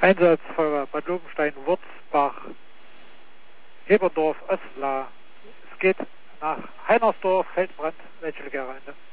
Einsatz Feuerwehr Bad Lobenstein, Wurzbach, Heberdorf, Östla. Es geht nach Heinersdorf, Feldbrand, welche Gemeinde?